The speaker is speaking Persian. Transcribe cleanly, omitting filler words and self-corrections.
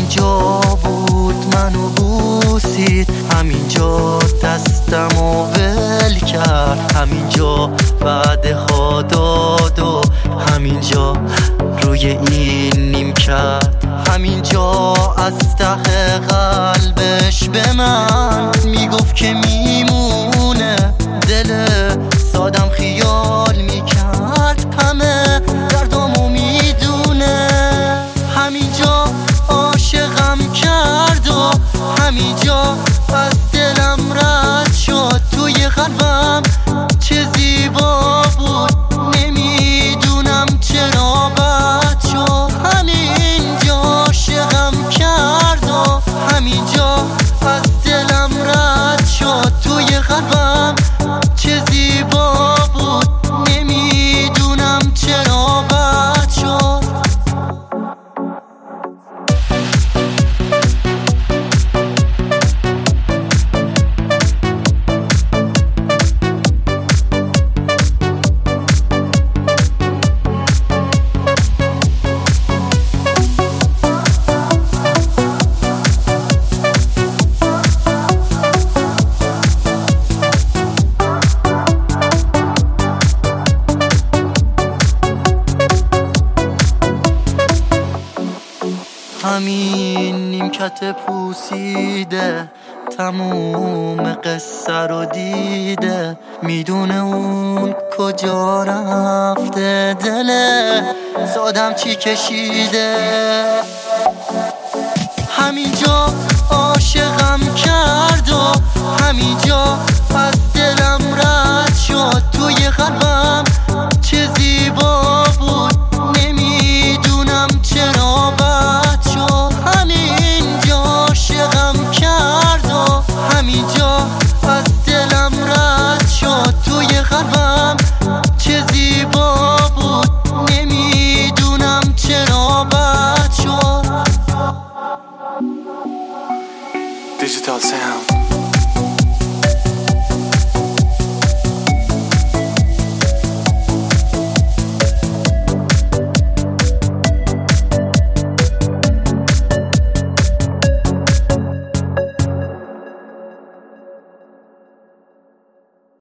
همینجا بود منو بوسید، همینجا دستمو ول کرد، همینجا وعده ها داد و همینجا روی این نیم کرد، همینجا از ته قلبش به من میگفت که میمونه، دل سادم خیال میکرد همه دردامو میدونه، همینجا عاشقم کرد و همینجا از دلم رد شد، توی قلبم چه زیبا بود نمیدونم چرا بد شد، همینجا عاشقم کرد و همینجا از دلم رد شد، توی قلبم چه زیبا بود نمیدونم چرا بد شد. همین نیمکت پوسیده تموم قصه رو دیده، میدونه اون کجا رفته، دل سادم چی کشیده، همینجا عاشقم کرد و همینجا از دلم رد شد، توی قلبم چه زیبا بود نمیدونم چرا بد شد، همینجا عاشقم کرد و همینجا از دلم رد شد، توی قلبم چه زیبا بود نمیدونم چرا بد شد. Digital sound.